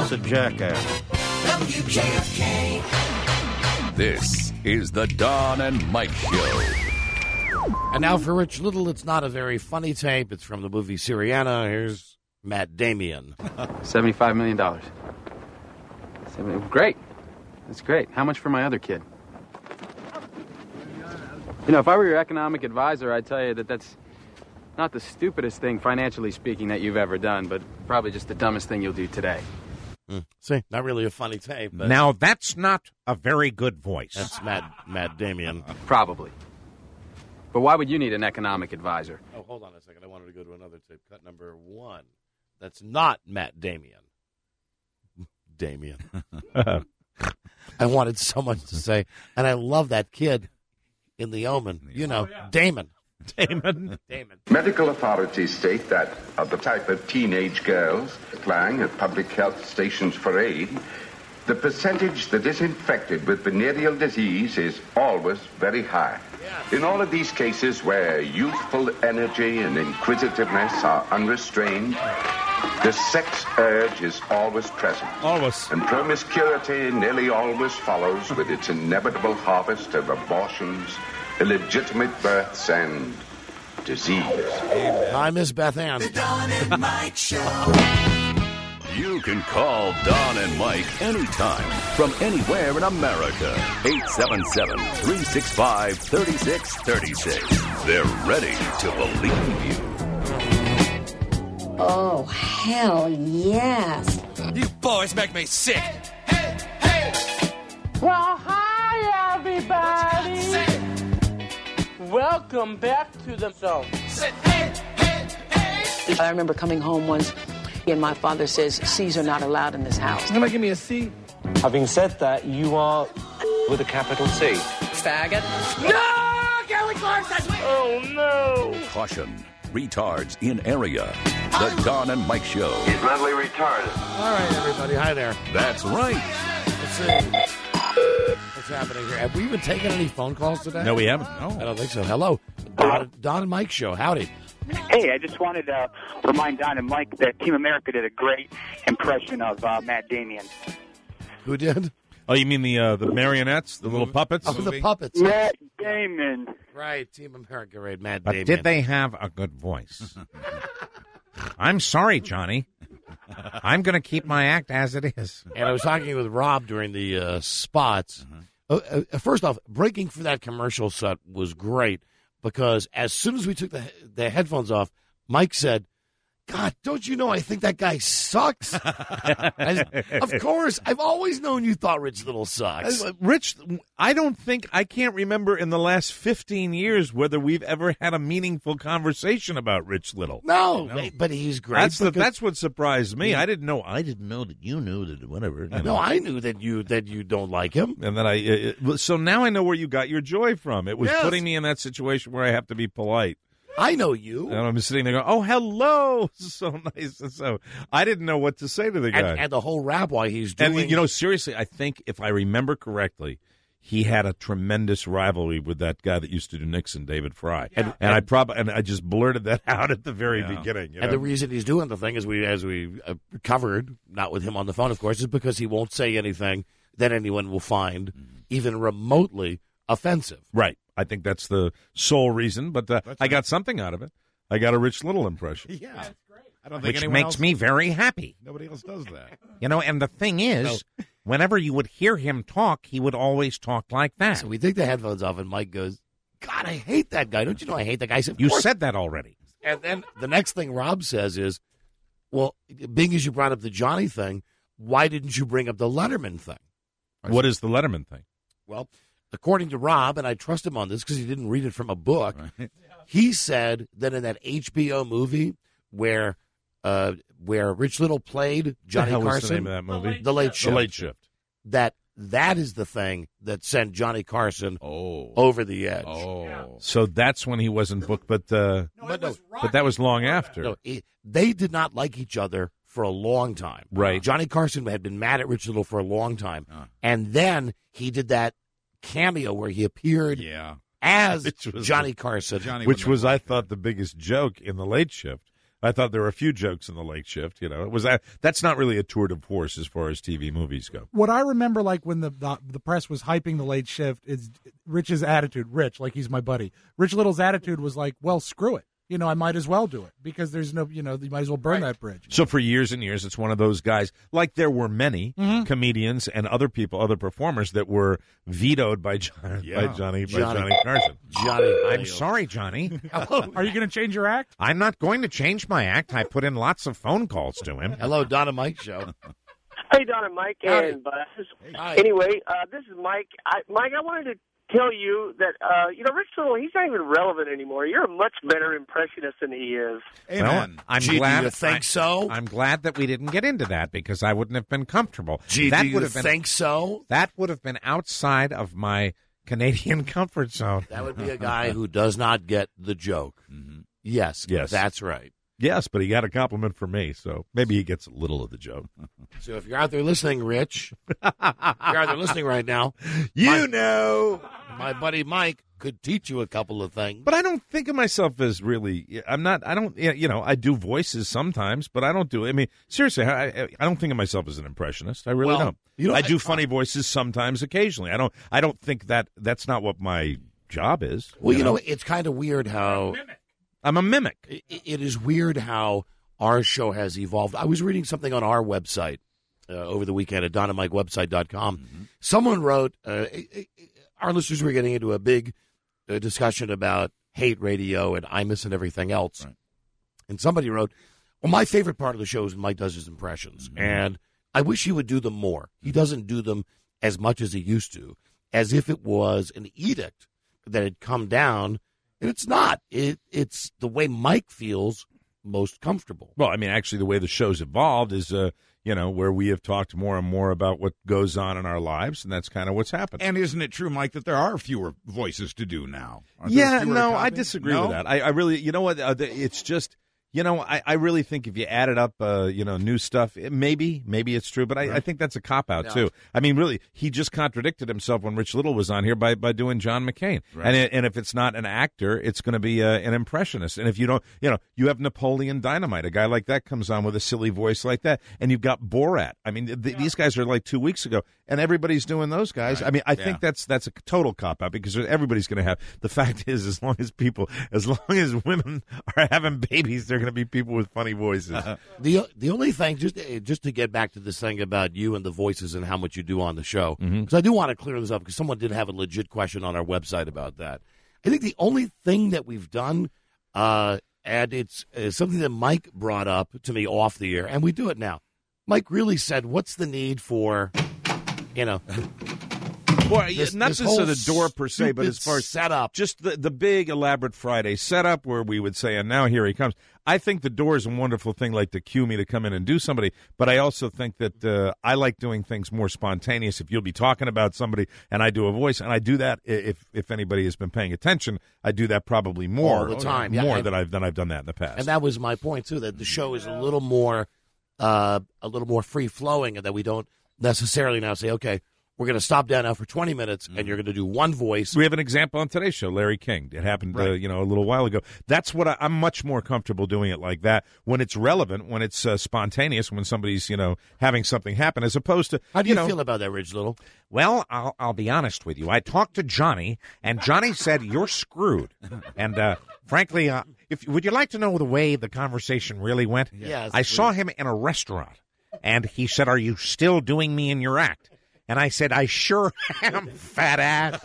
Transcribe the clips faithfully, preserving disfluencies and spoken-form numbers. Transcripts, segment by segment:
He's a jackass. W J F K. This is the Don and Mike Show. And now for Rich Little, it's not a very funny tape. It's from the movie Syriana. Here's Matt Damon. seventy-five million dollars. Great. That's great. How much for my other kid? You know, if I were your economic advisor, I'd tell you that that's not the stupidest thing, financially speaking, that you've ever done, but probably just the dumbest thing you'll do today. Mm. See, not really a funny tape. But now, that's not a very good voice. That's Matt, Matt Damon. Probably. But why would you need an economic advisor? Oh, hold on a second. I wanted to go to another tape. Cut number one. That's not Matt Damon. Damien. I wanted so much to say, and I love that kid in The Omen. You know, oh, yeah. Damon. Damon. Damon. Medical authorities state that of the type of teenage girls applying at public health stations for aid, the percentage that is infected with venereal disease is always very high. Yes. In all of these cases where youthful energy and inquisitiveness are unrestrained, the sex urge is always present. Always. And promiscuity nearly always follows with its inevitable harvest of abortions, illegitimate births, and disease. Hi, Miss Beth Ann. The Don and Mike Show. You can call Don and Mike anytime from anywhere in America. eight seven seven, three six five, three six three six. They're ready to believe you. Oh, hell yes. You boys make me sick. Hey, hey. Well, hi, everybody. Welcome back to the show. Say, hey, hey, hey. I remember coming home once, and my father says, C's are not allowed in this house. You're going to give me a C? Having said that, you are with a capital C. Faggot. No, Kelly Clarkson! Oh, no. Caution. Retards in area. The Don and Mike Show. He's mentally retarded. All right, everybody. Hi there. That's right. Let's see. What's happening here? Have we even taken any phone calls today? No, we haven't. No. I don't think so. Hello. Don, Don and Mike Show. Howdy. Hey, I just wanted to remind Don and Mike that Team America did a great impression of uh, Matt Damon. Who did? Oh, you mean the uh, the marionettes, the little puppets? Oh, the puppets. Matt Damon. Right, Team America, right, Matt but Damon. Did they have a good voice? I'm sorry, Johnny. I'm going to keep my act as it is. And I was talking with Rob during the uh, spots. Uh-huh. Uh, first off, breaking for that commercial set was great because as soon as we took the the headphones off, Mike said, God, don't you know I think that guy sucks? I, of course. I've always known you thought Rich Little sucks. Rich, I don't think, I can't remember in the last fifteen years whether we've ever had a meaningful conversation about Rich Little. No, no. But he's great. That's, the, that's what surprised me. I didn't know. I didn't know that you knew that whatever. You know. No, I knew that you that you don't like him. And then I, uh, so now I know where you got your joy from. It was yes. putting me in that situation where I have to be polite. I know you. And I'm sitting there going, oh, hello. So nice. And so I didn't know what to say to the guy. And, and the whole rap why he's doing. And, you know, seriously, I think if I remember correctly, he had a tremendous rivalry with that guy that used to do Nixon, David Fry. Yeah. And, and, and I probably and I just blurted that out at the very yeah. beginning. You know? And the reason he's doing the thing, as we, as we uh, covered, not with him on the phone, of course, is because he won't say anything that anyone will find mm-hmm. even remotely offensive. Right. I think that's the sole reason, but uh, right. I got something out of it. I got a Rich Little impression. Yeah, that's great. I don't think Which anyone makes else, me very happy. Nobody else does that. You know, and the thing is, no. whenever you would hear him talk, he would always talk like that. So we take the headphones off, and Mike goes, God, I hate that guy. Don't you know I hate that guy? I said, you course. said that already. And then the next thing Rob says is, well, being as you brought up the Johnny thing, why didn't you bring up the Letterman thing? What is the Letterman thing? Well, according to Rob, and I trust him on this because he didn't read it from a book, right. he said that in that H B O movie where uh, where Rich Little played Johnny the hell Carson, was the name of that movie? The Late Shift. The Late Shift. That that is the thing that sent Johnny Carson oh. over the edge. Oh, so that's when he wasn't booked, but uh, no, but, no, but that was long after. No, it, they did not like each other for a long time. Right. Johnny Carson had been mad at Rich Little for a long time, uh. and then he did that cameo where he appeared yeah. as was Johnny the, Carson, Johnny which was, I thought, the biggest joke in The Late Shift. I thought there were a few jokes in the late shift. You know, it was that. That's not really a tour de force as far as T V movies go. What I remember, like when the, the the press was hyping the late shift, is Rich's attitude. Rich, like he's my buddy. Rich Little's attitude was like, "Well, screw it. You know, I might as well do it because there's no, you know, you might as well burn right. that bridge." So for years and years, it's one of those guys, like there were many mm-hmm. comedians and other people, other performers that were vetoed by John, yeah. by Johnny, Johnny. by Johnny Carson. Johnny, I'm sorry, Johnny. Hello. Are you going to change your act? I'm not going to change my act. I put in lots of phone calls to him. Hello, Don and Mike show. Hey, Don and Mike and Buzz. Hi. Anyway, uh, this is Mike. I, Mike, I wanted to tell you that, uh, you know, Rich Little, he's not even relevant anymore. You're a much better impressionist than he is. Amen. Well, I'm Gee, glad. do you think I, so? I'm glad that we didn't get into that because I wouldn't have been comfortable. Gee, that do you would have been, think so? That would have been outside of my Canadian comfort zone. That would be a guy who does not get the joke. Mm-hmm. Yes, yes, that's right. Yes, but he got a compliment from me, so maybe he gets a little of the joke. So if you're out there listening, Rich, if you're out there listening right now, you my, know, my buddy Mike could teach you a couple of things. But I don't think of myself as really. I'm not. I don't. You know, I do voices sometimes, but I don't do. I mean, seriously, I, I don't think of myself as an impressionist. I really well, don't. You know, I do I, funny voices sometimes, occasionally. I don't. I don't think that that's not what my job is. Well, you you know, know it's kind of weird how I'm a mimic. It, it is weird how our show has evolved. I was reading something on our website uh, over the weekend at don and mike website dot com. Mm-hmm. Someone wrote, uh, our listeners were getting into a big uh, discussion about hate radio and Imus and everything else. Right. And somebody wrote, well, my favorite part of the show is when Mike does his impressions. Mm-hmm. And I wish he would do them more. He doesn't do them as much as he used to, as if it was an edict that had come down. And it's not. It, it's the way Mike feels most comfortable. Well, I mean, actually, the way the show's evolved is, uh, you know, where we have talked more and more about what goes on in our lives, and that's kind of what's happened. And isn't it true, Mike, that there are fewer voices to do now? Aren't yeah, there no, I disagree no? with that. I, I really, you know what, uh, it's just... You know, I, I really think if you added up, uh, you know, new stuff, it, maybe, maybe it's true, but I, right. I think that's a cop-out, no. too. I mean, really, he just contradicted himself when Rich Little was on here by, by doing John McCain. Right. And it, and if it's not an actor, it's going to be uh, an impressionist. And if you don't, you know, you have Napoleon Dynamite, a guy like that comes on with a silly voice like that, and you've got Borat. I mean, th- yeah. these guys are like two weeks ago, and everybody's doing those guys. Right. I mean, I yeah. think that's that's a total cop-out because everybody's going to have, the fact is, as long as people, as long as women are having babies, they're going to be people with funny voices. Uh, the the only thing, just just to get back to this thing about you and the voices and how much you do on the show, because mm-hmm. I do want to clear this up because someone did have a legit question on our website about that. I think the only thing that we've done, uh, and it's uh, something that Mike brought up to me off the air, and we do it now. Mike really said, "What's the need for, you know?" Well, this, not this just at a door per se, but as far as setup, just the the big elaborate Friday setup where we would say, and now here he comes. I think the door is a wonderful thing, like to cue me to come in and do somebody. But I also think that uh, I like doing things more spontaneous. If you'll be talking about somebody and I do a voice, and I do that if if anybody has been paying attention, I do that probably more all the time, more yeah, than I've than I've done that in the past. And that was my point too, that the show is a little more uh, a little more free flowing, and that we don't necessarily now say, okay, we're going to stop down now for twenty minutes, and you're going to do one voice. We have an example on today's show, Larry King. It happened, right. uh, you know, a little while ago. That's what I, I'm much more comfortable doing it like that when it's relevant, when it's uh, spontaneous, when somebody's, you know, having something happen, as opposed to. How do you, you know, feel about that, Rich Little? Well, I'll, I'll be honest with you. I talked to Johnny, and Johnny said you're screwed. And uh, frankly, uh, if would you like to know the way the conversation really went? Yes. I saw him in a restaurant, and he said, "Are you still doing me in your act?" And I said, "I sure am, fat ass."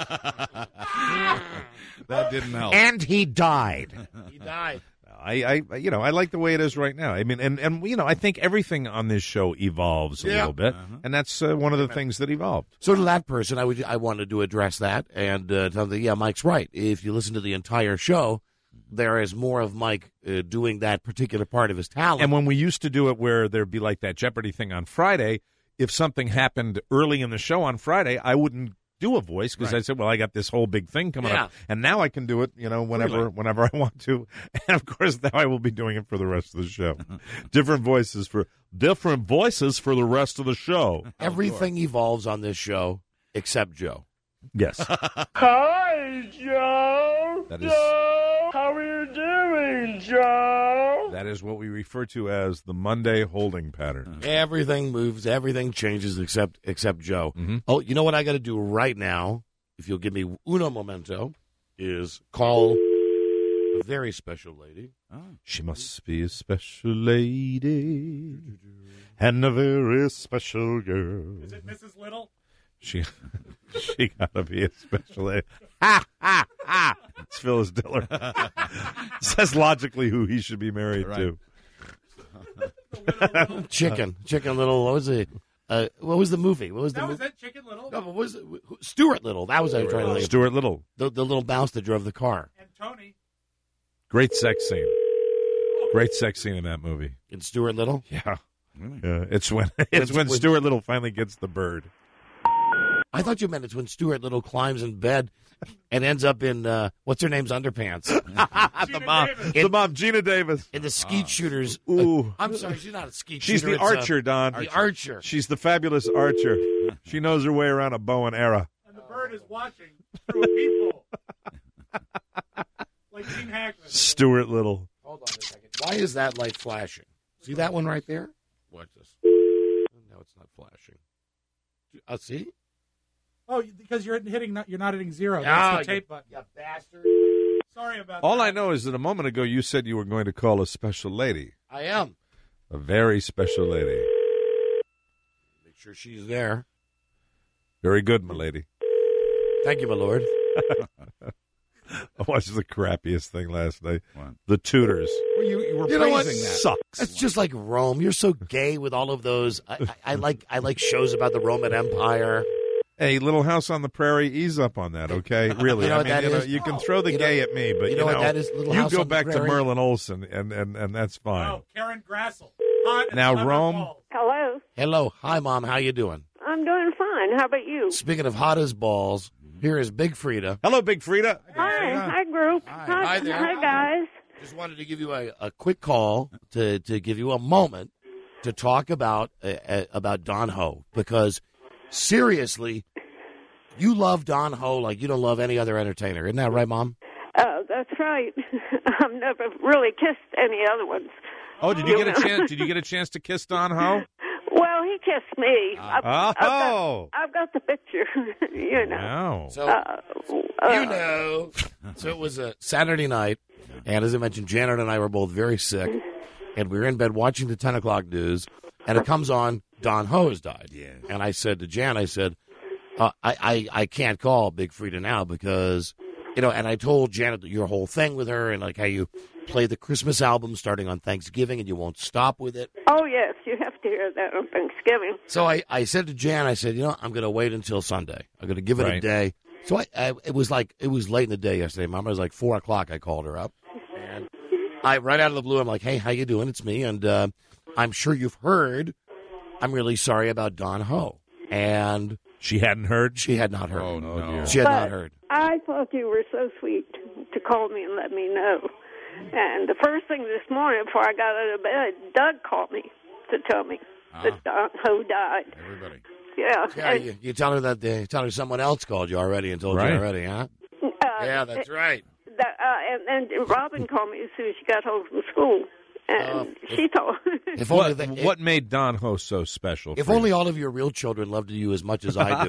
That didn't help. And he died. He died. I, I, you know, I like the way it is right now. I mean, and, and you know, I think everything on this show evolves a yeah. little bit, uh-huh. and that's uh, one of the things that evolved. So to that person, I would, I wanted to address that and uh, tell them, yeah, Mike's right. If you listen to the entire show, there is more of Mike uh, doing that particular part of his talent. And when we used to do it, where there'd be like that Jeopardy thing on Friday. If something happened early in the show on Friday, I wouldn't do a voice because right. I said, well, I got this whole big thing coming yeah. up. And now I can do it, you know, whenever really? whenever I want to. And, of course, now I will be doing it for the rest of the show. different voices for different voices for the rest of the show. Everything evolves on this show except Joe. Yes. Hi, Joe. That is... Joe, how are you doing? mean, Joe? That is what we refer to as the Monday holding pattern. Everything moves, everything changes except except Joe. Mm-hmm. Oh, you know what I got to do right now, if you'll give me uno momento, is call a very special lady. Oh. She must be a special lady and a very special girl. Is it Missus Little? She she got to be a special lady. Ha, ha, ha. It's Phyllis Diller. Says logically who he should be married Right. to. Chicken. Chicken Little. What was it? Uh, what was the movie? What was the That was movie? it, Chicken Little? No, but what was it? Stuart Little. That was what I was trying to think of. Stuart Little. The, the little mouse that drove the car. And Tony. Great sex scene. Great sex scene in that movie. In Stuart Little? Yeah. Yeah, it's when it's when when- Stuart Little finally gets the bird. I thought you meant it's when Stuart Little climbs in bed and ends up in, uh, what's her name's underpants? the mom, the mom, Gina Davis. In the skeet shooters. Ooh. Uh, I'm sorry, she's not a skeet She's shooter. the it's, uh, archer, Don. The archer. She's the fabulous archer. She knows her way around a bow and arrow. And the bird is watching through a peephole. Like Gene Hackman. Stuart Little. Hold on a second. Why is that light flashing? See that one right there? Watch this. No, it's not flashing. Uh, see? Oh, because you're hitting, not, you're not hitting zero. Ah, That's the tape you- button. You bastard. Sorry about All that. I know is that a moment ago you said you were going to call a special lady. I am. A very special lady. Make sure she's there. Very good, my lady. Thank you, my lord. I watched the crappiest thing last night. What? The Tudors. Well, you, you were You know what? praising that. Sucks. It's just like Rome. You're so gay with all of those. I, I, I like I like shows about the Roman Empire. Hey, Little House on the Prairie, ease up on that, okay? Really. You know I what mean, that you, know, is? you can throw the You know- gay at me, but you you know know, what that is, Little you House go on the back to Prairie? Merlin Olsen, and, and, and that's fine. Oh, Karen Grassel. Hot as Now, lemon Rome- balls. Hello. Hello. Hi, Mom. How you doing? I'm doing fine. How about you? Speaking of hot as balls, here is Big Frida. Hello, Big Frida. Hi. Hi, group. Hi. Hi, Hi there. Hi, guys. Just wanted to give you a, a quick call to, to give you a moment to talk about uh, uh, about Don Ho, because seriously, you love Don Ho like you don't love any other entertainer. Isn't that right, Mom? Oh, that's right. I've never really kissed any other ones. Oh, did you get a chance? Did you get a chance to kiss Don Ho? Well, he kissed me. I've, I've, Oh. got, I've got the picture. you know. Wow. So Uh, uh, you know, so it was a Saturday night, and as I mentioned, Janet and I were both very sick, and we were in bed watching the ten o'clock news, and it comes on, Don Ho has died. Yeah. And I said to Jan, I said, uh, I, I I can't call Big Frida now because, you know, and I told Janet your whole thing with her and like how you play the Christmas album starting on Thanksgiving and you won't stop with it. Oh, yes. You have to hear that on Thanksgiving. So I, I said to Jan, I said, you know, I'm going to wait until Sunday. I'm going to give it a Right. day. So I, I, it was like, it was late in the day yesterday. Mom, it was like four o'clock. I called her up. And I, right out of the blue, I'm like, hey, how you doing? It's me. And uh, I'm sure you've heard, I'm really sorry about Don Ho. And She hadn't heard? she had not heard. Oh, no. She had but not heard. I thought you were so sweet to call me and let me know. And the first thing this morning before I got out of bed, Doug called me to tell me that Don Ho died. Everybody. Yeah. Yeah, and, you, you tell her that they, you tell her someone else called you already and told Right. you already, huh? uh, Yeah, that's right. That, uh, and, and Robin called me as soon as she got home from school. And Uh, she told If only, What, they, what made Don Ho so special? if for you? only all of your real children loved you as much as I do,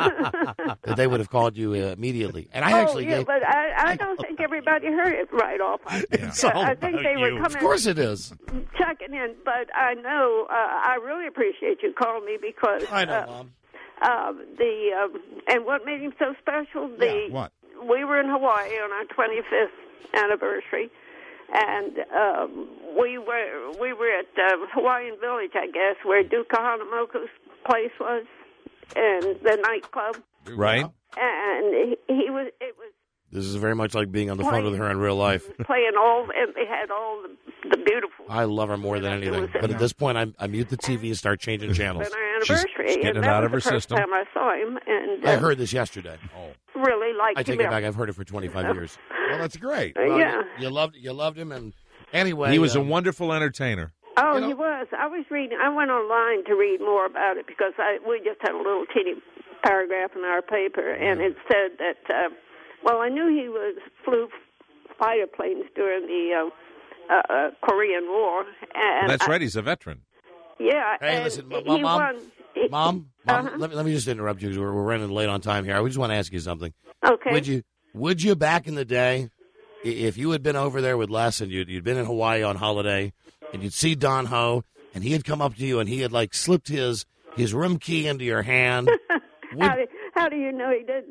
that they would have called you uh, immediately. And I oh, actually yeah, gave, but I, I don't think everybody heard it right off. I, It's I- all I think about they were you. coming of course it is. checking in, but I know uh, I really appreciate you calling me because I know, uh, Mom. um, the um, and what made him so special. The Yeah, what? we were in Hawaii on our twenty-fifth anniversary, and um, we were we were at uh, Hawaiian Village, I guess, where Duke Kahanamoku's place was, and the nightclub. Right? And he, he was. It was This is very much like being on the phone with her in real life. playing all, and they had all the, the beautiful. I love her more than anything. But at this point, I, I mute the T V and start changing channels. Been our anniversary, she's getting and it that out was of her the first system. time I saw him, and uh, I heard this yesterday. Oh, really liked I take him. it back. I've heard it for twenty-five years. Well, that's great. Uh, Well, yeah. you, you loved you loved him, and anyway, He was a um, wonderful entertainer. Oh, You know- he was. I was reading. I went online to read more about it because I we just had a little teeny paragraph in our paper, and it said that. Uh, well, I knew he was flew fighter planes during the uh, uh, Korean War. And That's I- right. He's a veteran. Yeah. Hey, and listen, he Mom, Mom, won. he- Mom, Mom Uh-huh. let, me, let me just interrupt you because we're, we're running late on time here. I just want to ask you something. Okay. Would you, would you back in the day, i- if you had been over there with Les and you'd, you'd been in Hawaii on holiday and you'd see Don Ho and he had come up to you and he had like slipped his, his room key into your hand? how, do, how do you know he didn't?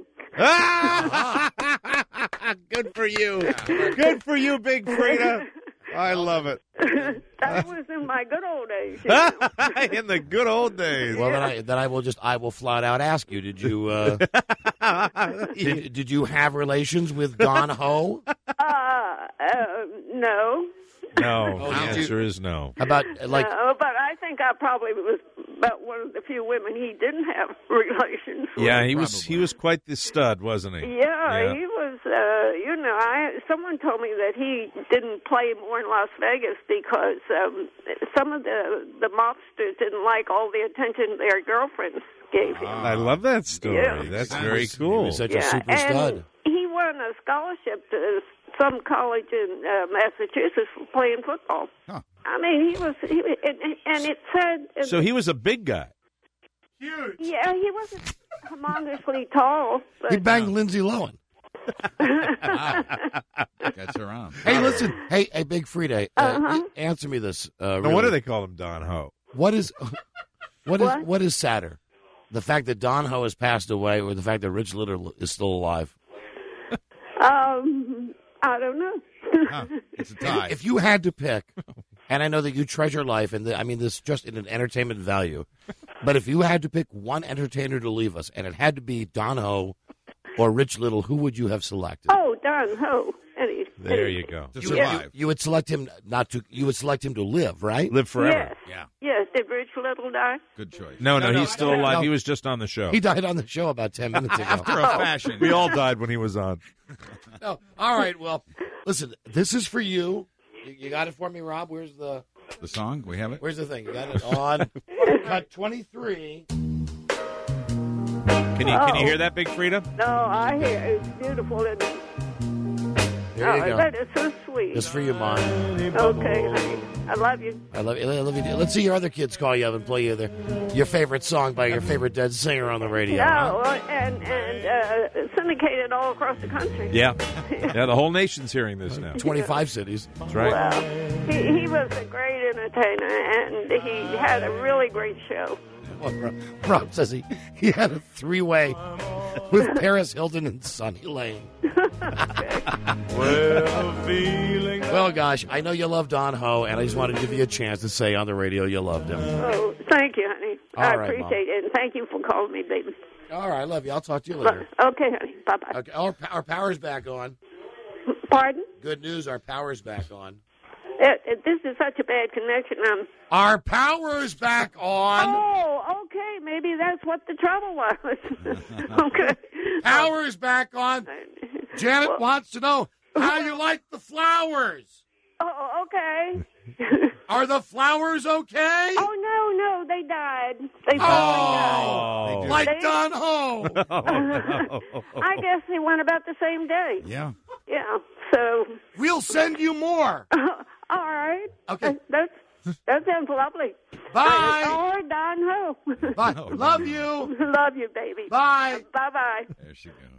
Good for you. Good for you, Big Frida. I love it. That was in my good old days. You know? In the good old days. Well, then I then I will just I will flat out ask you: Did you uh, did, did you have relations with Don Ho? Uh, uh, no. No, Oh, the did you- answer is no. How about like? no, but I think I probably was about one of the few women he didn't have relations with. Yeah, he was he was quite the stud, wasn't he? Yeah, he was. Uh, you know, I someone told me that he didn't play more in Las Vegas because um, some of the the mobsters didn't like all the attention their girlfriends gave him. I love that story. Yeah. That's He very was- he cool. was such yeah, a super and stud. he won a scholarship to some college in uh, Massachusetts for playing football. Huh. I mean, he was, he, and, and it said. So he was a big guy. Huge. Yeah, he wasn't humongously tall. But, He banged Lindsay Lohan. Gets around. Hey, listen. Hey, hey, Big Frida. Uh, Uh-huh. Answer me this. Uh, Now, really. what do they call him, Don Ho? What is what is What? what is sadder? The fact that Don Ho has passed away, or the fact that Rich Little is still alive? um, I don't know. Huh. It's a tie. If you had to pick, and I know that you treasure life, and the, I mean this just in an entertainment value, but if you had to pick one entertainer to leave us, and it had to be Don Ho or Rich Little, who would you have selected? Oh, Don Ho. Any, There any, you go. To You, survive. you, you would select him not to. You would select him to live, right? Live forever. Yes. Yeah. Yes. Did Rich Little die? Good choice. No, no, No, no, he's still no, alive. no. He was just on the show. He died on the show about ten minutes ago. After a fashion. We all died when he was on. No. All right. Well, listen. This is for you. You, you got it for me, Rob. Where's the The song, we have it. Where's the thing? You got it on cut twenty-three. Can you can you hear that, Big Frida? No, I hear it's beautiful. And, There you oh, go. that is so sweet. It's for you, Mom. Okay, honey. I love you. I love you. I love you. Let's see your other kids call you up and play you their, your favorite song by your favorite dead singer on the radio. huh? No, uh, and and uh, syndicated all across the country. Yeah. Yeah, the whole nation's hearing this now. twenty-five cities. That's right. Well, he, he was a great entertainer, and he had a really great show. Well, Rob, Rob says he, he had a three-way with Paris Hilton and Sonny Lane. Well, gosh, I know you love Don Ho, and I just wanted to give you a chance to say on the radio you loved him. Oh, thank you, honey. All I right, appreciate it, and thank you for calling me, baby. All right, I love you. I'll talk to you later. Okay, honey. Bye-bye. Okay, our, our power's back on. Pardon? Good news, our power's back on. It, it, this is such a bad connection. Um, Our power's back on. oh, okay. Maybe that's what the trouble was. Okay. Power's back on. Janet wants to know how you like the flowers. Oh, okay. Are the flowers okay? Oh, no, no. They died. They Oh, finally died. like They- Don Ho. I guess they went about the same day. Yeah. Yeah. So, We'll send you more. all right. Okay. That's that sounds lovely. Bye. Or Don Ho. Bye. Love you. Love you, baby. Bye. Bye bye. There she goes.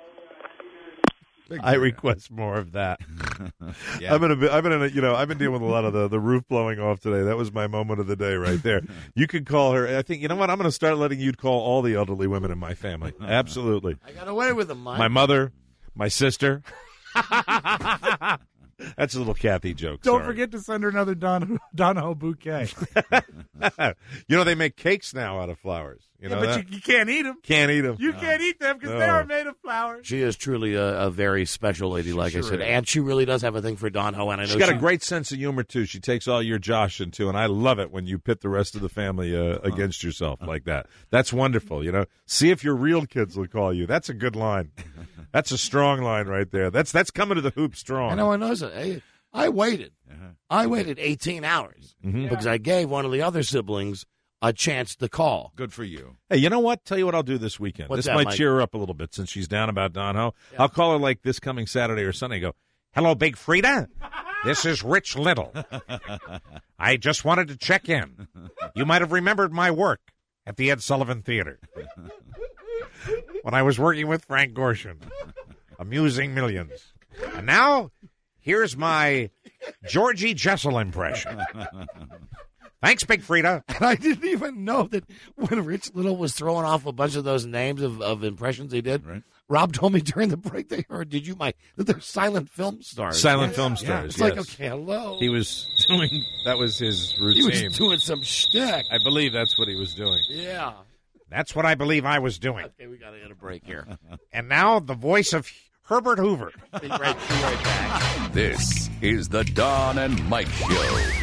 Big I Frida. request more of that. Yeah. I'm gonna. Be, I've been in. A, you know, I've been dealing with a lot of the, the roof blowing off today. That was my moment of the day right there. You could call her. I think. You know what? I'm going to start letting you call all the elderly women in my family. Absolutely. I got away with them, Mike. My mother, my sister. That's a little Kathy joke. Don't sorry. forget to send her another Don Donahoe bouquet. You know they make cakes now out of flowers. You know yeah, but that? you, you can't eat them. Can't eat them. You can't eat them because No. they are made of flowers. She is truly a, a very special lady, like I sure said. is. And she really does have a thing for Don Ho. And I know She's got she, a great sense of humor too. She takes all your Josh into, and I love it when you pit the rest of the family uh, against yourself like that. That's wonderful. You know, see if your real kids will call you. That's a good line. That's a strong line right there. That's that's coming to the hoop strong. I know, I know. I, I waited. Uh-huh. I waited eighteen hours Mhm. because I gave one of the other siblings a chance to call. Good for you. Hey, you know what? Tell you what I'll do this weekend. What's this that, might Mike? cheer her up a little bit since she's down about Don Ho. I'll call her like this coming Saturday or Sunday. And go, hello, Big Frida. This is Rich Little. I just wanted to check in. You might have remembered my work at the Ed Sullivan Theater when I was working with Frank Gorshin, amusing millions. And now, here's my Georgie Jessel impression. Thanks, Big Frida. And I didn't even know that when Rich Little was throwing off a bunch of those names of, of impressions he did, right. Rob told me during the break they heard, did you, Mike, that they're silent film stars. Silent yeah. film Yeah. stars, It's yes. like, okay, hello. He was doing, that was his routine. He was doing some shtick. I believe that's what he was doing. Yeah. That's what I believe I was doing. Okay, we got to get a break here. And now, the voice of Herbert Hoover. Be right, be right back. This is the Don and Mike Show.